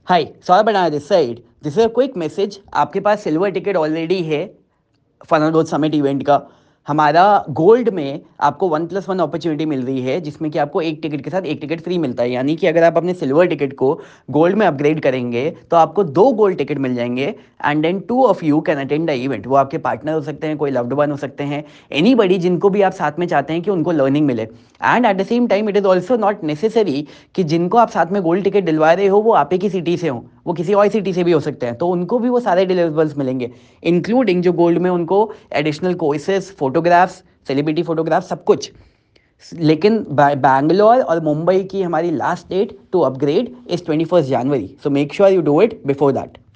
हाय, सौरभ बना this side. This is a quick message. आपके पास सिल्वर टिकट ऑलरेडी है फन रोड समिट इवेंट का। हमारा गोल्ड में आपको 1+1 अपॉर्चुनिटी मिल रही है, जिसमें कि आपको एक टिकट के साथ एक टिकट फ्री मिलता है। यानी कि अगर आप अपने सिल्वर टिकट को गोल्ड में अपग्रेड करेंगे तो आपको 2 गोल्ड टिकट मिल जाएंगे। And then 2 of you can attend the event. वो आपके पार्टनर हो सकते हैं, कोई लव्ड वन हो सकते हैं, एनी जिनको भी आप साथ में चाहते हैं कि उनको लर्निंग मिले। And at the same time it is also not necessary कि जिनको आप साथ में गोल्ड टिकट दिलवा रहे हो वो आप ही की सिटी से हो, वो किसी और सिटी से भी हो सकते हैं, तो उनको भी वो सारे डिलीवरेबल्स मिलेंगे, इंक्लूडिंग जो गोल्ड में उनको additional courses, photographs, celebrity photograph, सब कुछ। लेकिन बैंगलोर और मुंबई की हमारी last date to upgrade is 21 January, so make sure you do it before that.